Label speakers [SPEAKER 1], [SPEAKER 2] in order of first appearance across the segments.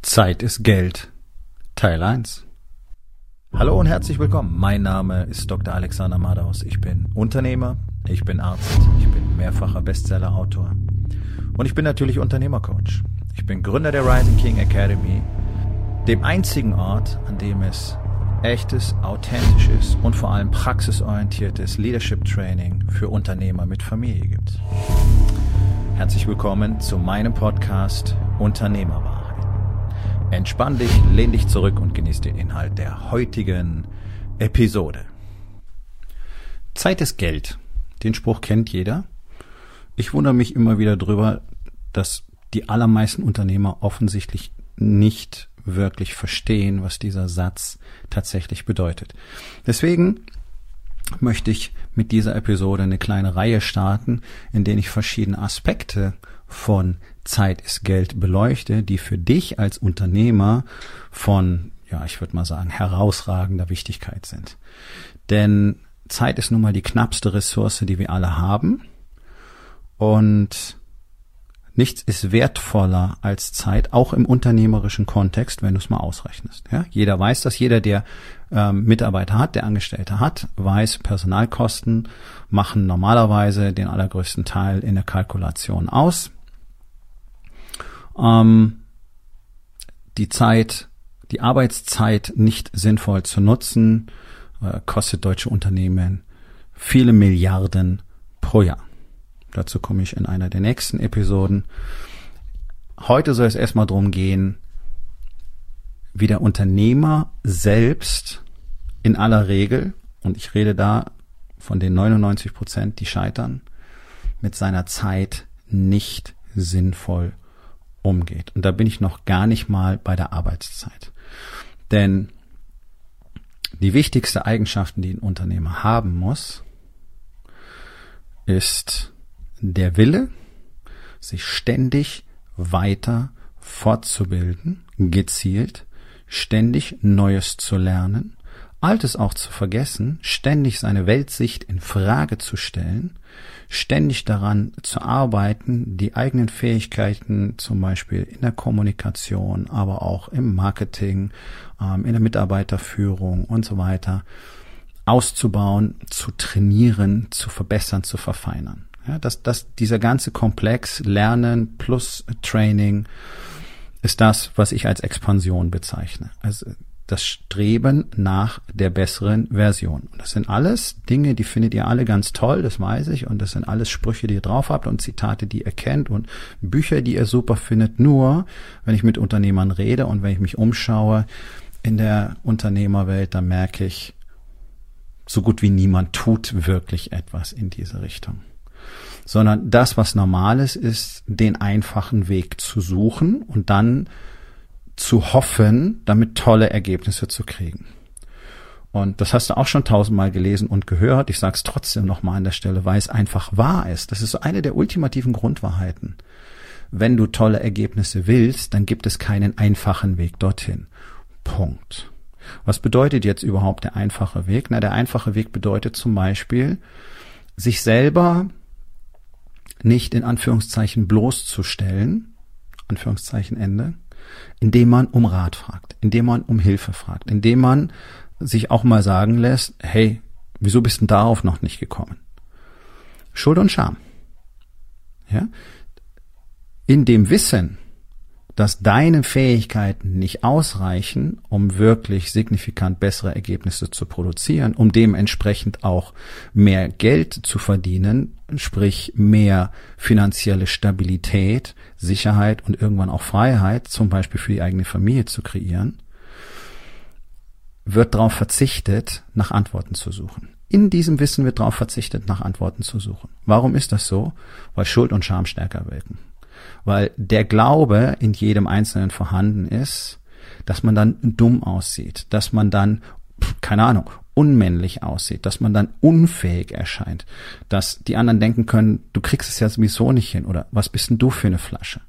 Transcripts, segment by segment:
[SPEAKER 1] Zeit ist Geld, Teil 1. Hallo und herzlich willkommen. Mein Name ist Dr. Alexander Madaus. Ich bin Unternehmer, ich bin Arzt, ich bin mehrfacher Bestseller-Autor und ich bin natürlich Unternehmercoach. Ich bin Gründer der Rising King Academy, dem einzigen Ort, an dem es echtes, authentisches und vor allem praxisorientiertes Leadership Training für Unternehmer mit Familie gibt. Herzlich willkommen zu meinem Podcast Unternehmerwahrheit. Entspann dich, lehn dich zurück und genieß den Inhalt der heutigen Episode. Zeit ist Geld. Den Spruch kennt jeder. Ich wundere mich immer wieder drüber, dass die allermeisten Unternehmer offensichtlich nicht wirklich verstehen, was dieser Satz tatsächlich bedeutet. Deswegen möchte ich mit dieser Episode eine kleine Reihe starten, in der ich verschiedene Aspekte von Zeit ist Geld beleuchte, die für dich als Unternehmer von, ich würde mal sagen, herausragender Wichtigkeit sind. Denn Zeit ist nun mal die knappste Ressource, die wir alle haben. Und nichts ist wertvoller als Zeit, auch im unternehmerischen Kontext, wenn du es mal ausrechnest. Ja? Jeder weiß das, jeder, der Mitarbeiter hat, der Angestellte hat, weiß, Personalkosten machen normalerweise den allergrößten Teil in der Kalkulation aus. Die Arbeitszeit nicht sinnvoll zu nutzen, kostet deutsche Unternehmen viele Milliarden pro Jahr. Dazu komme ich in einer der nächsten Episoden. Heute soll es erstmal darum gehen, wie der Unternehmer selbst in aller Regel, und ich rede da von den 99%, die scheitern, mit seiner Zeit nicht sinnvoll umgeht. Und da bin ich noch gar nicht mal bei der Arbeitszeit. Denn die wichtigste Eigenschaft, die ein Unternehmer haben muss, ist der Wille, sich ständig weiter fortzubilden, gezielt, ständig Neues zu lernen, Altes auch zu vergessen, ständig seine Weltsicht in Frage zu stellen, ständig daran zu arbeiten, die eigenen Fähigkeiten zum Beispiel in der Kommunikation, aber auch im Marketing, in der Mitarbeiterführung und so weiter auszubauen, zu trainieren, zu verbessern, zu verfeinern. Ja, dieser ganze Komplex Lernen plus Training ist das, was ich als Expansion bezeichne. Also das Streben nach der besseren Version. Und das sind alles Dinge, die findet ihr alle ganz toll, das weiß ich. Und das sind alles Sprüche, die ihr drauf habt und Zitate, die ihr kennt und Bücher, die ihr super findet. Nur, wenn ich mit Unternehmern rede und wenn ich mich umschaue in der Unternehmerwelt, dann merke ich, so gut wie niemand tut wirklich etwas in diese Richtung. Sondern das, was normal ist, den einfachen Weg zu suchen und dann zu hoffen, damit tolle Ergebnisse zu kriegen. Und das hast du auch schon 1000-mal gelesen und gehört. Ich sage es trotzdem nochmal an der Stelle, weil es einfach wahr ist. Das ist so eine der ultimativen Grundwahrheiten. Wenn du tolle Ergebnisse willst, dann gibt es keinen einfachen Weg dorthin. Punkt. Was bedeutet jetzt überhaupt der einfache Weg? Der einfache Weg bedeutet zum Beispiel, sich selber nicht in Anführungszeichen bloßzustellen, Anführungszeichen Ende, indem man um Rat fragt, indem man um Hilfe fragt, indem man sich auch mal sagen lässt, hey, wieso bist du darauf noch nicht gekommen? Schuld und Scham. Ja? In dem Wissen, dass deine Fähigkeiten nicht ausreichen, um wirklich signifikant bessere Ergebnisse zu produzieren, um dementsprechend auch mehr Geld zu verdienen, sprich mehr finanzielle Stabilität, Sicherheit und irgendwann auch Freiheit, zum Beispiel für die eigene Familie zu kreieren, wird darauf verzichtet, nach Antworten zu suchen. In diesem Wissen wird darauf verzichtet, nach Antworten zu suchen. Warum ist das so? Weil Schuld und Scham stärker wirken. Weil der Glaube in jedem Einzelnen vorhanden ist, dass man dann dumm aussieht, dass man dann, unmännlich aussieht, dass man dann unfähig erscheint, dass die anderen denken können, du kriegst es ja sowieso nicht hin oder was bist denn du für eine Flasche?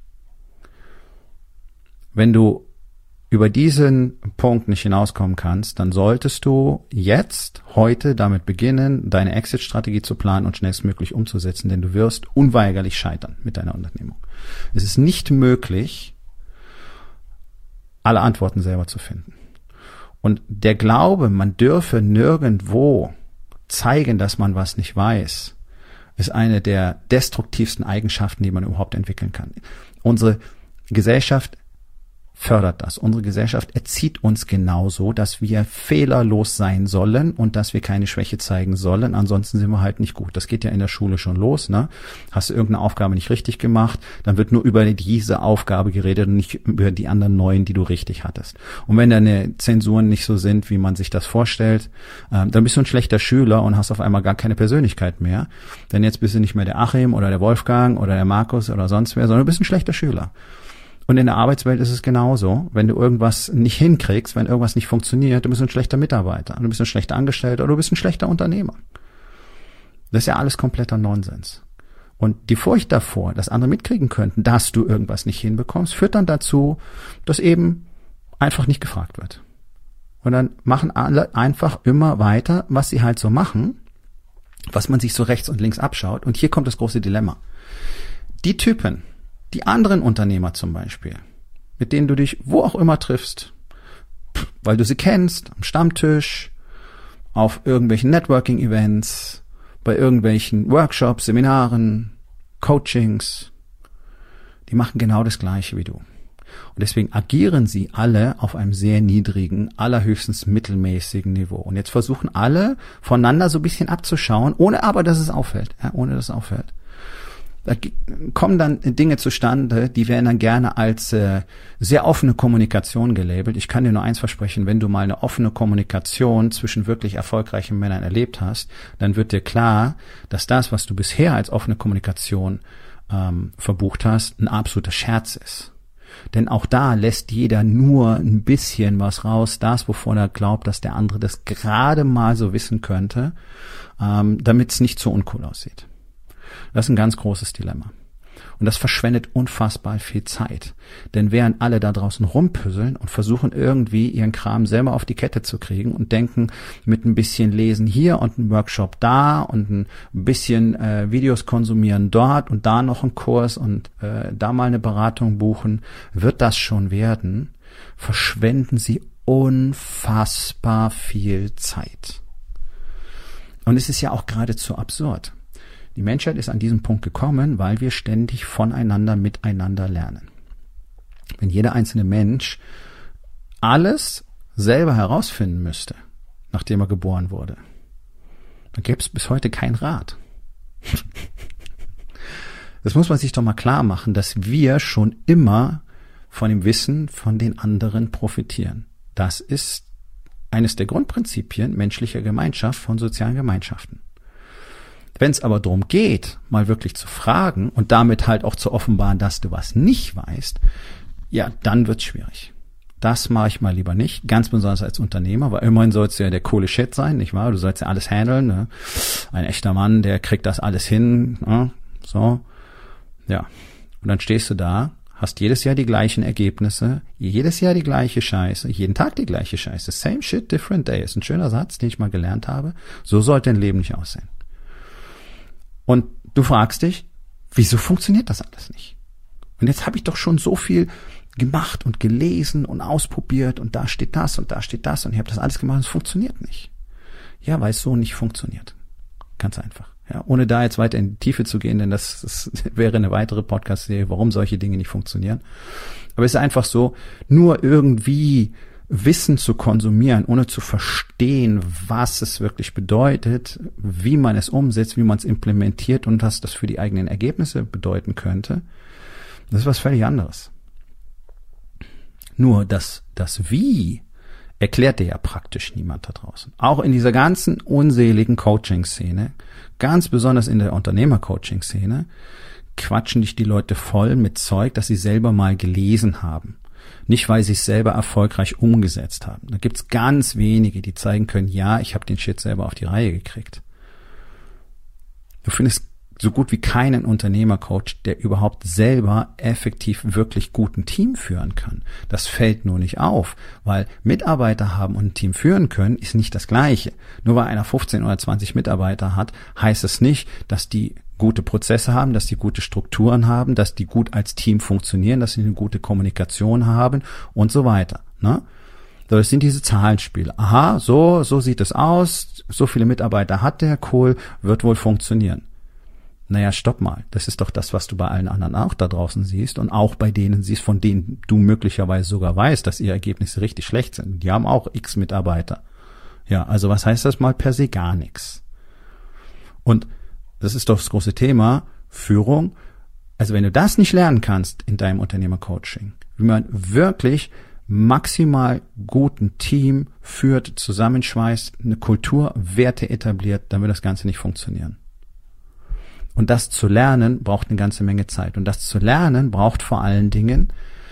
[SPEAKER 1] Wenn du über diesen Punkt nicht hinauskommen kannst, dann solltest du heute damit beginnen, deine Exit-Strategie zu planen und schnellstmöglich umzusetzen, denn du wirst unweigerlich scheitern mit deiner Unternehmung. Es ist nicht möglich, alle Antworten selber zu finden. Und der Glaube, man dürfe nirgendwo zeigen, dass man was nicht weiß, ist eine der destruktivsten Eigenschaften, die man überhaupt entwickeln kann. Unsere Gesellschaft fördert das. Unsere Gesellschaft erzieht uns genauso, dass wir fehlerlos sein sollen und dass wir keine Schwäche zeigen sollen. Ansonsten sind wir halt nicht gut. Das geht ja in der Schule schon los, ne? Hast du irgendeine Aufgabe nicht richtig gemacht, dann wird nur über diese Aufgabe geredet und nicht über die anderen 9, die du richtig hattest. Und wenn deine Zensuren nicht so sind, wie man sich das vorstellt, dann bist du ein schlechter Schüler und hast auf einmal gar keine Persönlichkeit mehr. Denn jetzt bist du nicht mehr der Achim oder der Wolfgang oder der Markus oder sonst wer, sondern du bist ein schlechter Schüler. Und in der Arbeitswelt ist es genauso. Wenn du irgendwas nicht hinkriegst, wenn irgendwas nicht funktioniert, du bist ein schlechter Mitarbeiter, du bist ein schlechter Angestellter oder du bist ein schlechter Unternehmer. Das ist ja alles kompletter Nonsens. Und die Furcht davor, dass andere mitkriegen könnten, dass du irgendwas nicht hinbekommst, führt dann dazu, dass eben einfach nicht gefragt wird. Und dann machen alle einfach immer weiter, was sie halt so machen, was man sich so rechts und links abschaut. Und hier kommt das große Dilemma. Die Typen, die anderen Unternehmer zum Beispiel, mit denen du dich wo auch immer triffst, weil du sie kennst, am Stammtisch, auf irgendwelchen Networking-Events, bei irgendwelchen Workshops, Seminaren, Coachings, die machen genau das Gleiche wie du. Und deswegen agieren sie alle auf einem sehr niedrigen, allerhöchstens mittelmäßigen Niveau. Und jetzt versuchen alle voneinander so ein bisschen abzuschauen, ohne aber, dass es auffällt. Ja, ohne dass es auffällt. Da kommen dann Dinge zustande, die werden dann gerne als sehr offene Kommunikation gelabelt. Ich kann dir nur eins versprechen, wenn du mal eine offene Kommunikation zwischen wirklich erfolgreichen Männern erlebt hast, dann wird dir klar, dass das, was du bisher als offene Kommunikation verbucht hast, ein absoluter Scherz ist. Denn auch da lässt jeder nur ein bisschen was raus, das, wovon er glaubt, dass der andere das gerade mal so wissen könnte, damit es nicht so uncool aussieht. Das ist ein ganz großes Dilemma. Und das verschwendet unfassbar viel Zeit. Denn während alle da draußen rumpüsseln und versuchen irgendwie ihren Kram selber auf die Kette zu kriegen und denken, mit ein bisschen Lesen hier und ein Workshop da und ein bisschen Videos konsumieren dort und da noch einen Kurs und da mal eine Beratung buchen, wird das schon werden, verschwenden sie unfassbar viel Zeit. Und es ist ja auch geradezu absurd. Die Menschheit ist an diesen Punkt gekommen, weil wir ständig voneinander, miteinander lernen. Wenn jeder einzelne Mensch alles selber herausfinden müsste, nachdem er geboren wurde, dann gäbe es bis heute keinen Rat. Das muss man sich doch mal klar machen, dass wir schon immer von dem Wissen von den anderen profitieren. Das ist eines der Grundprinzipien menschlicher Gemeinschaft, von sozialen Gemeinschaften. Wenn es aber darum geht, mal wirklich zu fragen und damit halt auch zu offenbaren, dass du was nicht weißt, ja, dann wird's schwierig. Das mache ich mal lieber nicht, ganz besonders als Unternehmer, weil immerhin sollst du ja der coole Shit sein, nicht wahr? Du sollst ja alles handeln, ne? Ein echter Mann, der kriegt das alles hin, ne? So, ja. Und dann stehst du da, hast jedes Jahr die gleichen Ergebnisse, jedes Jahr die gleiche Scheiße, jeden Tag die gleiche Scheiße. Same shit, different day. Ist ein schöner Satz, den ich mal gelernt habe. So sollte dein Leben nicht aussehen. Und du fragst dich, wieso funktioniert das alles nicht? Und jetzt habe ich doch schon so viel gemacht und gelesen und ausprobiert und da steht das und da steht das und ich habe das alles gemacht und es funktioniert nicht. Ja, weil es so nicht funktioniert. Ganz einfach. Ja, ohne da jetzt weiter in die Tiefe zu gehen, denn das wäre eine weitere Podcast-Serie, warum solche Dinge nicht funktionieren. Aber es ist einfach so, nur irgendwie Wissen zu konsumieren, ohne zu verstehen, was es wirklich bedeutet, wie man es umsetzt, wie man es implementiert und was das für die eigenen Ergebnisse bedeuten könnte, das ist was völlig anderes. Nur das Wie erklärt dir ja praktisch niemand da draußen. Auch in dieser ganzen unseligen Coaching-Szene, ganz besonders in der Unternehmer-Coaching-Szene, quatschen dich die Leute voll mit Zeug, das sie selber mal gelesen haben. Nicht, weil sie es selber erfolgreich umgesetzt haben. Da gibt's ganz wenige, die zeigen können, ja, ich habe den Shit selber auf die Reihe gekriegt. Du findest so gut wie keinen Unternehmercoach, der überhaupt selber effektiv wirklich gut ein Team führen kann. Das fällt nur nicht auf, weil Mitarbeiter haben und ein Team führen können, ist nicht das Gleiche. Nur weil einer 15 oder 20 Mitarbeiter hat, heißt es nicht, dass die gute Prozesse haben, dass die gute Strukturen haben, dass die gut als Team funktionieren, dass sie eine gute Kommunikation haben und so weiter. Ne? Das sind diese Zahlenspiele. Aha, so sieht es aus, so viele Mitarbeiter hat der, cool, wird wohl funktionieren. Naja, stopp mal. Das ist doch das, was du bei allen anderen auch da draußen siehst und auch bei denen siehst, von denen du möglicherweise sogar weißt, dass ihre Ergebnisse richtig schlecht sind. Die haben auch x Mitarbeiter. Ja, also was heißt das mal per se? Gar nichts. Und das ist doch das große Thema, Führung. Also wenn du das nicht lernen kannst in deinem Unternehmercoaching, wie man wirklich maximal guten Team führt, zusammenschweißt, eine Kultur, Werte etabliert, dann wird das Ganze nicht funktionieren. Und das zu lernen braucht eine ganze Menge Zeit. Und das zu lernen braucht vor allen Dingen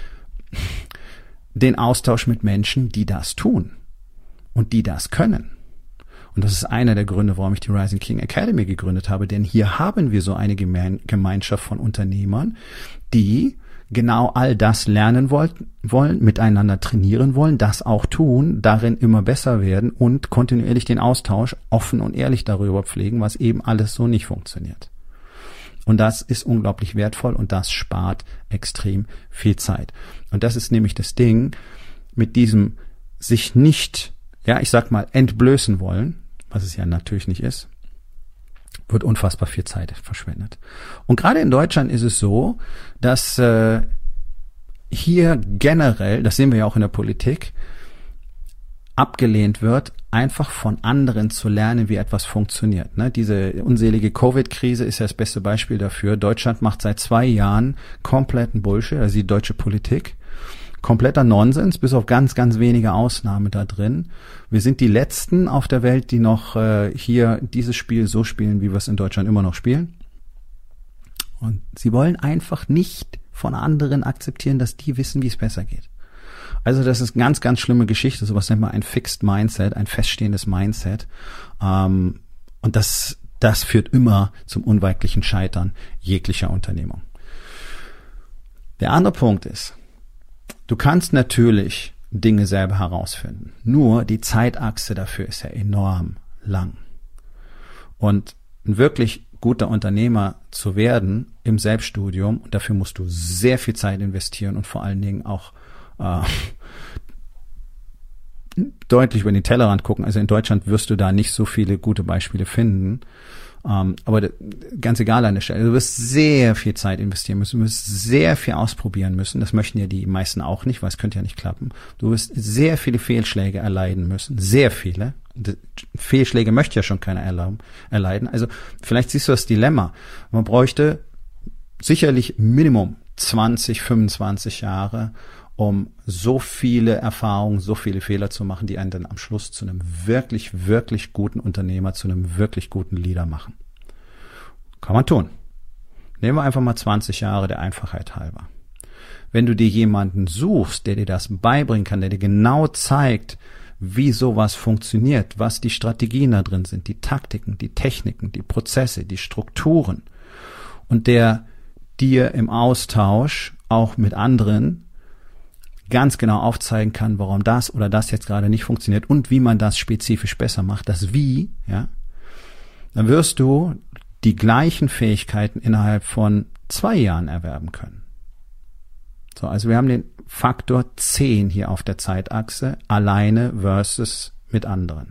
[SPEAKER 1] den Austausch mit Menschen, die das tun und die das können. Und das ist einer der Gründe, warum ich die Rising King Academy gegründet habe. Denn hier haben wir so eine Gemeinschaft von Unternehmern, die genau all das lernen wollen, miteinander trainieren wollen, das auch tun, darin immer besser werden und kontinuierlich den Austausch offen und ehrlich darüber pflegen, was eben alles so nicht funktioniert. Und das ist unglaublich wertvoll und das spart extrem viel Zeit. Und das ist nämlich das Ding mit diesem sich nicht, ja, ich sag mal, entblößen wollen, was es ja natürlich nicht ist, wird unfassbar viel Zeit verschwendet. Und gerade in Deutschland ist es so, dass hier generell, das sehen wir ja auch in der Politik, abgelehnt wird, einfach von anderen zu lernen, wie etwas funktioniert. Ne? Diese unselige Covid-Krise ist ja das beste Beispiel dafür. Deutschland macht seit 2 Jahren kompletten Bullshit, also die deutsche Politik. Kompletter Nonsens, bis auf ganz, ganz wenige Ausnahmen da drin. Wir sind die Letzten auf der Welt, die noch hier dieses Spiel so spielen, wie wir es in Deutschland immer noch spielen. Und sie wollen einfach nicht von anderen akzeptieren, dass die wissen, wie es besser geht. Also das ist eine ganz, ganz schlimme Geschichte. Sowas nennt man ein Fixed Mindset, ein feststehendes Mindset. Und das führt immer zum unweigerlichen Scheitern jeglicher Unternehmung. Der andere Punkt ist, du kannst natürlich Dinge selber herausfinden. Nur die Zeitachse dafür ist ja enorm lang. Und ein wirklich guter Unternehmer zu werden im Selbststudium, und dafür musst du sehr viel Zeit investieren und vor allen Dingen auch deutlich über den Tellerrand gucken. Also in Deutschland wirst du da nicht so viele gute Beispiele finden. Aber ganz egal an der Stelle. Du wirst sehr viel Zeit investieren müssen. Du wirst sehr viel ausprobieren müssen. Das möchten ja die meisten auch nicht, weil es könnte ja nicht klappen. Du wirst sehr viele Fehlschläge erleiden müssen. Sehr viele. Fehlschläge möchte ja schon keiner erleiden. Also vielleicht siehst du das Dilemma. Man bräuchte sicherlich Minimum 20, 25 Jahre, um so viele Erfahrungen, so viele Fehler zu machen, die einen dann am Schluss zu einem wirklich, wirklich guten Unternehmer, zu einem wirklich guten Leader machen. Kann man tun. Nehmen wir einfach mal 20 Jahre der Einfachheit halber. Wenn du dir jemanden suchst, der dir das beibringen kann, der dir genau zeigt, wie sowas funktioniert, was die Strategien da drin sind, die Taktiken, die Techniken, die Prozesse, die Strukturen und der dir im Austausch auch mit anderen ganz genau aufzeigen kann, warum das oder das jetzt gerade nicht funktioniert und wie man das spezifisch besser macht, das Wie, ja, dann wirst du die gleichen Fähigkeiten innerhalb von 2 Jahren erwerben können. So, also wir haben den Faktor 10 hier auf der Zeitachse, alleine versus mit anderen.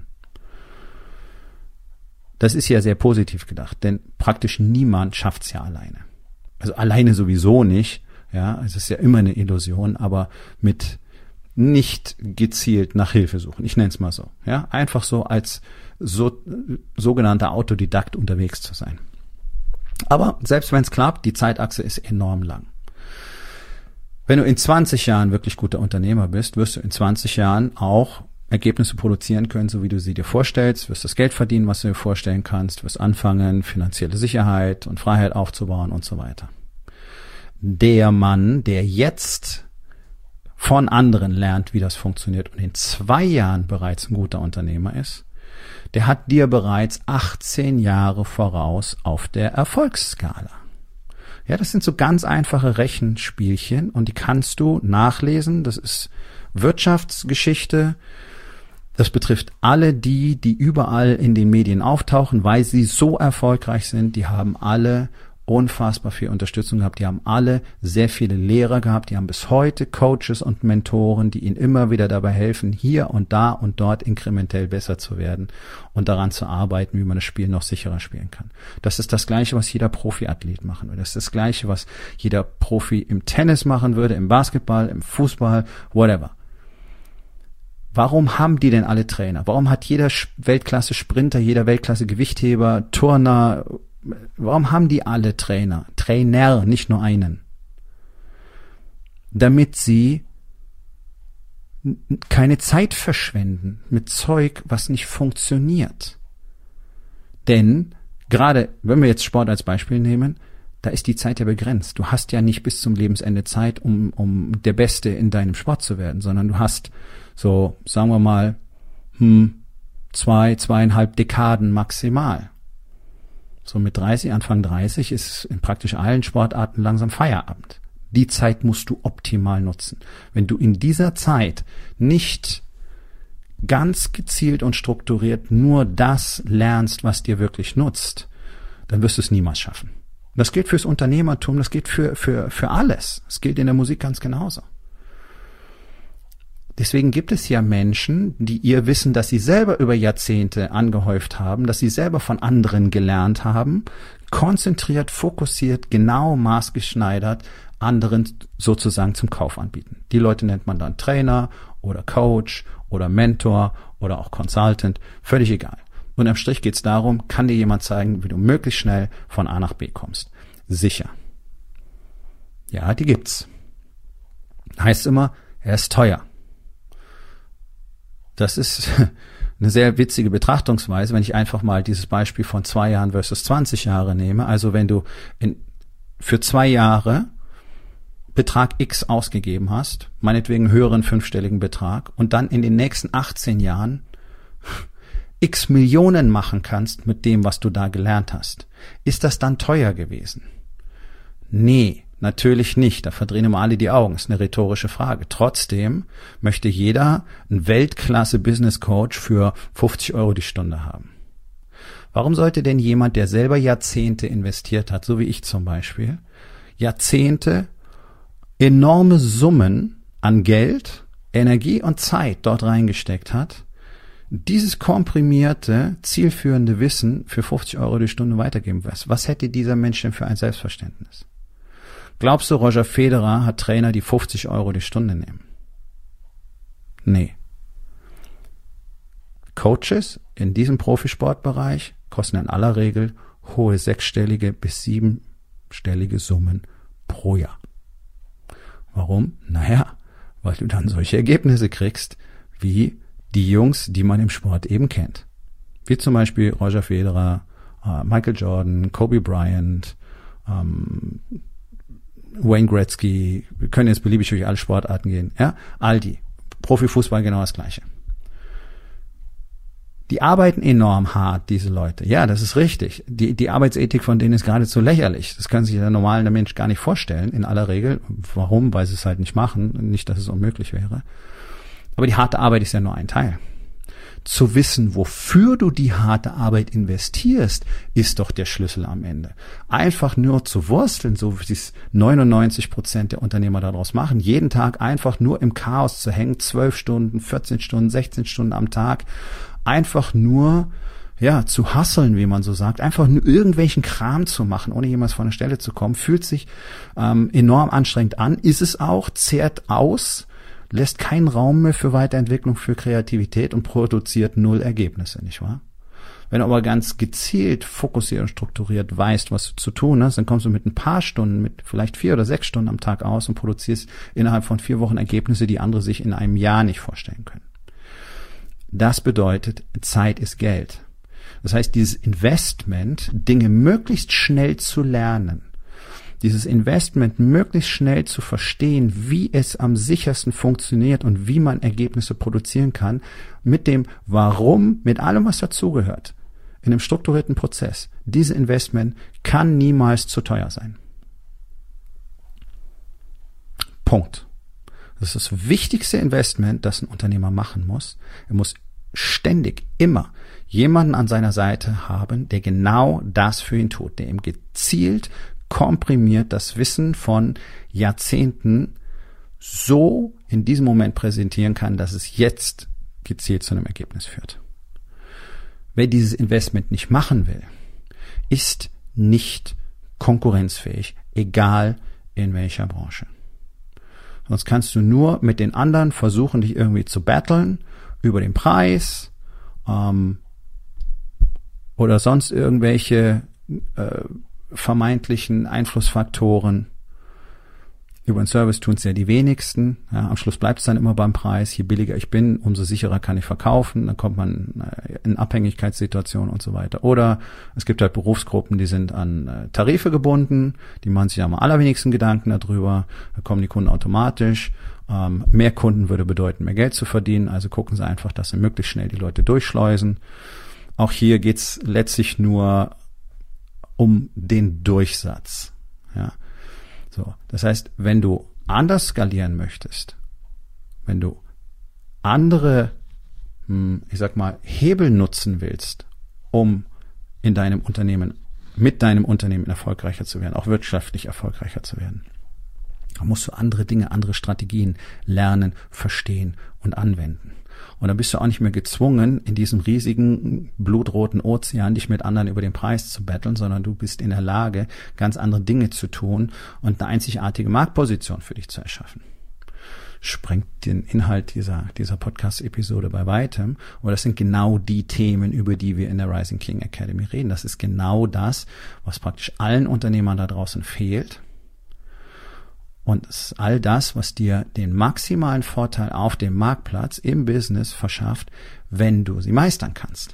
[SPEAKER 1] Das ist ja sehr positiv gedacht, denn praktisch niemand schafft's ja alleine. Also alleine sowieso nicht. Ja, es ist ja immer eine Illusion, aber mit nicht gezielt nach Hilfe suchen. Ich nenne es mal so. Ja, einfach so als sogenannter Autodidakt unterwegs zu sein. Aber selbst wenn es klappt, die Zeitachse ist enorm lang. Wenn du in 20 Jahren wirklich guter Unternehmer bist, wirst du in 20 Jahren auch Ergebnisse produzieren können, so wie du sie dir vorstellst, wirst das Geld verdienen, was du dir vorstellen kannst, wirst anfangen, finanzielle Sicherheit und Freiheit aufzubauen und so weiter. Der Mann, der jetzt von anderen lernt, wie das funktioniert und in 2 Jahren bereits ein guter Unternehmer ist, der hat dir bereits 18 Jahre voraus auf der Erfolgsskala. Ja, das sind so ganz einfache Rechenspielchen und die kannst du nachlesen. Das ist Wirtschaftsgeschichte. Das betrifft alle die überall in den Medien auftauchen, weil sie so erfolgreich sind. Die haben alle unfassbar viel Unterstützung gehabt. Die haben alle sehr viele Lehrer gehabt. Die haben bis heute Coaches und Mentoren, die ihnen immer wieder dabei helfen, hier und da und dort inkrementell besser zu werden und daran zu arbeiten, wie man das Spiel noch sicherer spielen kann. Das ist das Gleiche, was jeder Profiathlet machen würde. Das ist das Gleiche, was jeder Profi im Tennis machen würde, im Basketball, im Fußball, whatever. Warum haben die denn alle Trainer? Warum hat jeder Weltklasse-Sprinter, jeder Weltklasse-Gewichtheber, Turner, warum haben die alle Trainer? Trainer, nicht nur einen. Damit sie keine Zeit verschwenden mit Zeug, was nicht funktioniert. Denn gerade, wenn wir jetzt Sport als Beispiel nehmen, da ist die Zeit ja begrenzt. Du hast ja nicht bis zum Lebensende Zeit, um der Beste in deinem Sport zu werden, sondern du hast so, sagen wir mal, 2,5 Dekaden maximal. So mit 30, Anfang 30 ist in praktisch allen Sportarten langsam Feierabend. Die Zeit musst du optimal nutzen. Wenn du in dieser Zeit nicht ganz gezielt und strukturiert nur das lernst, was dir wirklich nutzt, dann wirst du es niemals schaffen. Das gilt fürs Unternehmertum, das gilt für alles. Das gilt in der Musik ganz genauso. Deswegen gibt es ja Menschen, die ihr Wissen, das sie selber über Jahrzehnte angehäuft haben, das sie selber von anderen gelernt haben, konzentriert, fokussiert, genau maßgeschneidert anderen sozusagen zum Kauf anbieten. Die Leute nennt man dann Trainer oder Coach oder Mentor oder auch Consultant, völlig egal. Und am Strich geht es darum, kann dir jemand zeigen, wie du möglichst schnell von A nach B kommst. Sicher. Ja, die gibt's. Heißt immer, er ist teuer. Das ist eine sehr witzige Betrachtungsweise, wenn ich einfach mal dieses Beispiel von 2 Jahren versus 20 Jahre nehme. Also wenn du für 2 Jahre Betrag X ausgegeben hast, meinetwegen einen höheren 5-stelligen Betrag, und dann in den nächsten 18 Jahren X Millionen machen kannst mit dem, was du da gelernt hast. Ist das dann teuer gewesen? Nee. Natürlich nicht, da verdrehen immer alle die Augen, ist eine rhetorische Frage. Trotzdem möchte jeder einen Weltklasse-Business-Coach für 50 € die Stunde haben. Warum sollte denn jemand, der selber Jahrzehnte investiert hat, so wie ich zum Beispiel, Jahrzehnte enorme Summen an Geld, Energie und Zeit dort reingesteckt hat, dieses komprimierte, zielführende Wissen für 50 € die Stunde weitergeben? Was hätte dieser Mensch denn für ein Selbstverständnis? Glaubst du, Roger Federer hat Trainer, die 50 € die Stunde nehmen? Nee. Coaches in diesem Profisportbereich kosten in aller Regel hohe 6-stellige bis 7-stellige Summen pro Jahr. Warum? Naja, weil du dann solche Ergebnisse kriegst, wie die Jungs, die man im Sport eben kennt. Wie zum Beispiel Roger Federer, Michael Jordan, Kobe Bryant, Wayne Gretzky, wir können jetzt beliebig durch alle Sportarten gehen, ja, all die. Profifußball genau das Gleiche. Die arbeiten enorm hart, diese Leute. Ja, das ist richtig. Die Arbeitsethik von denen ist geradezu lächerlich. Das kann sich der normale Mensch gar nicht vorstellen, in aller Regel. Warum? Weil sie es halt nicht machen. Nicht, dass es unmöglich wäre. Aber die harte Arbeit ist ja nur ein Teil. Zu wissen, wofür du die harte Arbeit investierst, ist doch der Schlüssel am Ende. Einfach nur zu wursteln, so wie es 99% der Unternehmer daraus machen, jeden Tag einfach nur im Chaos zu hängen, 12 Stunden, 14 Stunden, 16 Stunden am Tag, einfach nur zu hustlen, wie man so sagt, einfach nur irgendwelchen Kram zu machen, ohne jemals von der Stelle zu kommen, fühlt sich enorm anstrengend an, ist es auch, zehrt aus, lässt keinen Raum mehr für Weiterentwicklung, für Kreativität und produziert 0 Ergebnisse, nicht wahr? Wenn du aber ganz gezielt, fokussiert und strukturiert weißt, was du zu tun hast, dann kommst du mit ein paar Stunden, mit vielleicht 4 oder 6 Stunden am Tag aus und produzierst innerhalb von 4 Wochen Ergebnisse, die andere sich in einem Jahr nicht vorstellen können. Das bedeutet, Zeit ist Geld. Das heißt, dieses Investment, Dinge möglichst schnell zu lernen, dieses Investment möglichst schnell zu verstehen, wie es am sichersten funktioniert und wie man Ergebnisse produzieren kann, mit dem Warum, mit allem, was dazugehört, in einem strukturierten Prozess. Dieses Investment kann niemals zu teuer sein. Punkt. Das ist das wichtigste Investment, das ein Unternehmer machen muss. Er muss ständig immer jemanden an seiner Seite haben, der genau das für ihn tut, der ihm gezielt, komprimiert das Wissen von Jahrzehnten so in diesem Moment präsentieren kann, dass es jetzt gezielt zu einem Ergebnis führt. Wer dieses Investment nicht machen will, ist nicht konkurrenzfähig, egal in welcher Branche. Sonst kannst du nur mit den anderen versuchen, dich irgendwie zu battlen über den Preis oder sonst irgendwelche vermeintlichen Einflussfaktoren. Über den Service tun es ja die wenigsten. Ja, am Schluss bleibt es dann immer beim Preis. Je billiger ich bin, umso sicherer kann ich verkaufen. Dann kommt man in Abhängigkeitssituationen und so weiter. Oder es gibt halt Berufsgruppen, die sind an Tarife gebunden. Die machen sich am allerwenigsten Gedanken darüber. Da kommen die Kunden automatisch. Mehr Kunden würde bedeuten, mehr Geld zu verdienen. Also gucken sie einfach, dass sie möglichst schnell die Leute durchschleusen. Auch hier geht's letztlich nur um den Durchsatz. Ja. So, das heißt, wenn du anders skalieren möchtest, wenn du andere, Hebel nutzen willst, um in deinem Unternehmen, mit deinem Unternehmen erfolgreicher zu werden, auch wirtschaftlich erfolgreicher zu werden, dann musst du andere Dinge, andere Strategien lernen, verstehen und anwenden. Und dann bist du auch nicht mehr gezwungen, in diesem riesigen blutroten Ozean dich mit anderen über den Preis zu betteln, sondern du bist in der Lage, ganz andere Dinge zu tun und eine einzigartige Marktposition für dich zu erschaffen. Sprengt den Inhalt dieser Podcast-Episode bei weitem. Aber das sind genau die Themen, über die wir in der Rising King Academy reden. Das ist genau das, was praktisch allen Unternehmern da draußen fehlt. Und es ist all das, was dir den maximalen Vorteil auf dem Marktplatz im Business verschafft, wenn du sie meistern kannst.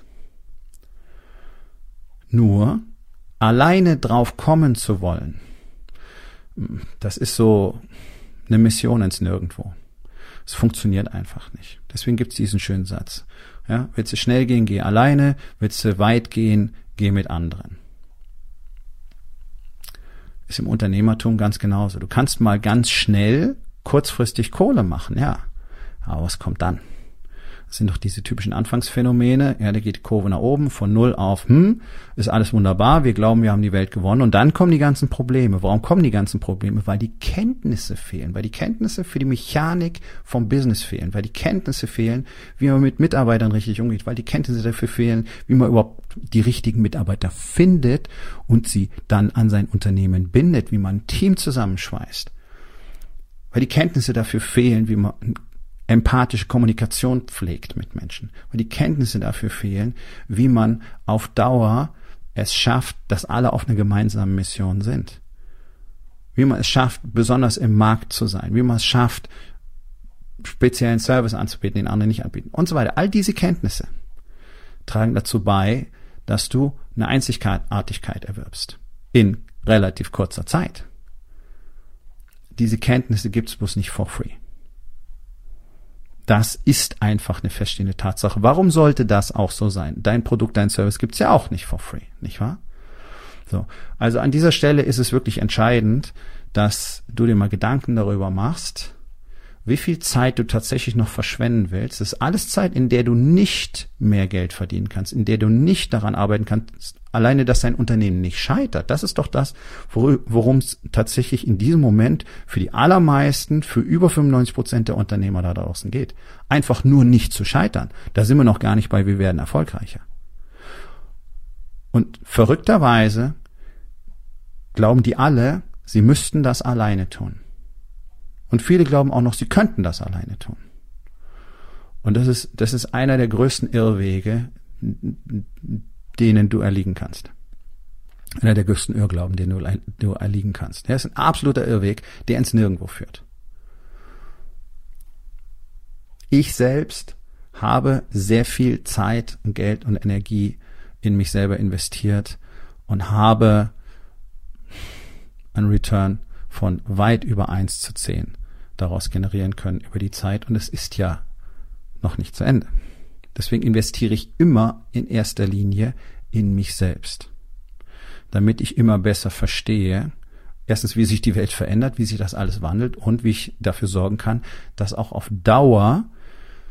[SPEAKER 1] Nur alleine drauf kommen zu wollen, das ist so eine Mission ins Nirgendwo. Es funktioniert einfach nicht. Deswegen gibt es diesen schönen Satz. Ja, willst du schnell gehen, geh alleine. Willst du weit gehen, geh mit anderen. Ist im Unternehmertum ganz genauso. Du kannst mal ganz schnell kurzfristig Kohle machen, ja. Aber was kommt dann? Das sind doch diese typischen Anfangsphänomene. Ja, da geht die Kurve nach oben, von 0 auf, ist alles wunderbar, wir glauben, wir haben die Welt gewonnen. Und dann kommen die ganzen Probleme. Warum kommen die ganzen Probleme? Weil die Kenntnisse fehlen, weil die Kenntnisse für die Mechanik vom Business fehlen, weil die Kenntnisse fehlen, wie man mit Mitarbeitern richtig umgeht, weil die Kenntnisse dafür fehlen, wie man überhaupt die richtigen Mitarbeiter findet und sie dann an sein Unternehmen bindet, wie man ein Team zusammenschweißt. Weil die Kenntnisse dafür fehlen, wie man empathische Kommunikation pflegt mit Menschen, weil die Kenntnisse dafür fehlen, wie man auf Dauer es schafft, dass alle auf einer gemeinsamen Mission sind. Wie man es schafft, besonders im Markt zu sein, wie man es schafft, speziellen Service anzubieten, den andere nicht anbieten und so weiter. All diese Kenntnisse tragen dazu bei, dass du eine Einzigartigkeit erwirbst in relativ kurzer Zeit. Diese Kenntnisse gibt's bloß nicht for free. Das ist einfach eine feststehende Tatsache. Warum sollte das auch so sein? Dein Produkt, dein Service gibt's ja auch nicht for free, nicht wahr? So, also an dieser Stelle ist es wirklich entscheidend, dass du dir mal Gedanken darüber machst, wie viel Zeit du tatsächlich noch verschwenden willst. Das ist alles Zeit, in der du nicht mehr Geld verdienen kannst, in der du nicht daran arbeiten kannst, alleine, dass dein Unternehmen nicht scheitert. Das ist doch das, worum es tatsächlich in diesem Moment für die allermeisten, für über 95% der Unternehmer da draußen geht. Einfach nur nicht zu scheitern. Da sind wir noch gar nicht bei, wir werden erfolgreicher. Und verrückterweise glauben die alle, sie müssten das alleine tun. Und viele glauben auch noch, sie könnten das alleine tun. Und das ist einer der größten Irrwege, denen du erliegen kannst. Einer der größten Irrglauben, denen du erliegen kannst. Das ist ein absoluter Irrweg, der ins Nirgendwo führt. Ich selbst habe sehr viel Zeit und Geld und Energie in mich selber investiert und habe einen Return von weit über 1:10 daraus generieren können über die Zeit. Und es ist ja noch nicht zu Ende. Deswegen investiere ich immer in erster Linie in mich selbst, damit ich immer besser verstehe, erstens, wie sich die Welt verändert, wie sich das alles wandelt und wie ich dafür sorgen kann, dass auch auf Dauer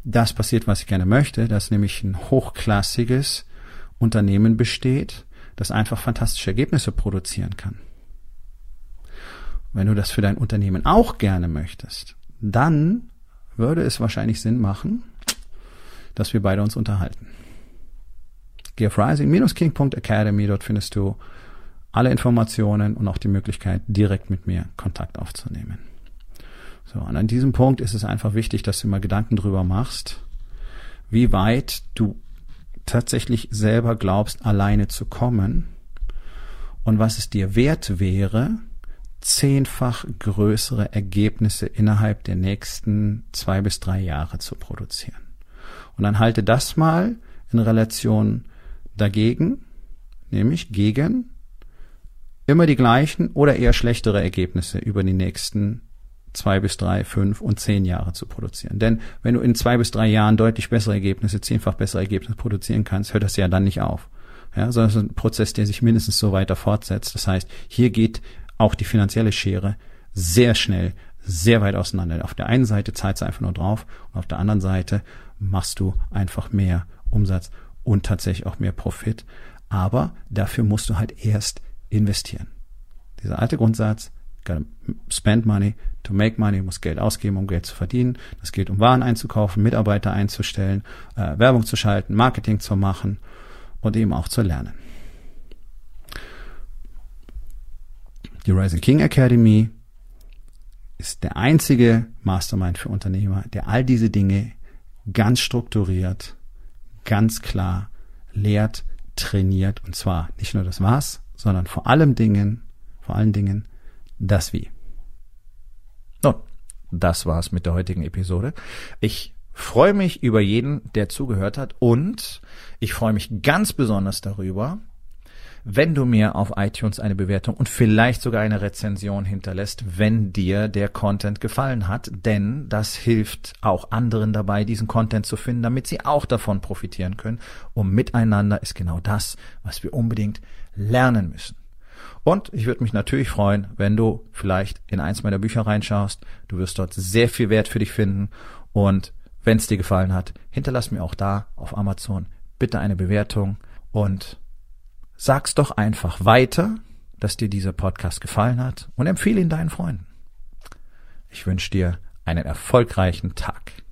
[SPEAKER 1] das passiert, was ich gerne möchte, dass nämlich ein hochklassiges Unternehmen besteht, das einfach fantastische Ergebnisse produzieren kann. Wenn du das für dein Unternehmen auch gerne möchtest, dann würde es wahrscheinlich Sinn machen, dass wir beide uns unterhalten. Geh auf rising-king.academy, dort findest du alle Informationen und auch die Möglichkeit, direkt mit mir Kontakt aufzunehmen. So, und an diesem Punkt ist es einfach wichtig, dass du mal Gedanken drüber machst, wie weit du tatsächlich selber glaubst, alleine zu kommen und was es dir wert wäre, 10-fach größere Ergebnisse innerhalb der nächsten 2 bis 3 Jahre zu produzieren. Und dann halte das mal in Relation dagegen, nämlich gegen immer die gleichen oder eher schlechtere Ergebnisse über die nächsten 2 bis 3, 5 und 10 Jahre zu produzieren. Denn wenn du in 2 bis 3 Jahren deutlich bessere Ergebnisse, 10-fach bessere Ergebnisse produzieren kannst, hört das ja dann nicht auf. Ja, sondern es ist ein Prozess, der sich mindestens so weiter fortsetzt. Das heißt, hier geht auch die finanzielle Schere sehr schnell, sehr weit auseinander. Auf der einen Seite zahlst du einfach nur drauf und auf der anderen Seite machst du einfach mehr Umsatz und tatsächlich auch mehr Profit. Aber dafür musst du halt erst investieren. Dieser alte Grundsatz, gotta spend money to make money, du musst Geld ausgeben, um Geld zu verdienen. Das geht, um Waren einzukaufen, Mitarbeiter einzustellen, Werbung zu schalten, Marketing zu machen und eben auch zu lernen. Die Rising King Academy ist der einzige Mastermind für Unternehmer, der all diese Dinge ganz strukturiert, ganz klar lehrt, trainiert, und zwar nicht nur das Was, sondern vor allen Dingen das Wie. Nun, das war's mit der heutigen Episode. Ich freue mich über jeden, der zugehört hat, und ich freue mich ganz besonders darüber, wenn du mir auf iTunes eine Bewertung und vielleicht sogar eine Rezension hinterlässt, wenn dir der Content gefallen hat, denn das hilft auch anderen dabei, diesen Content zu finden, damit sie auch davon profitieren können. Und miteinander ist genau das, was wir unbedingt lernen müssen. Und ich würde mich natürlich freuen, wenn du vielleicht in eins meiner Bücher reinschaust. Du wirst dort sehr viel Wert für dich finden. Und wenn es dir gefallen hat, hinterlass mir auch da auf Amazon bitte eine Bewertung und sag's doch einfach weiter, dass dir dieser Podcast gefallen hat, und empfehle ihn deinen Freunden. Ich wünsche dir einen erfolgreichen Tag.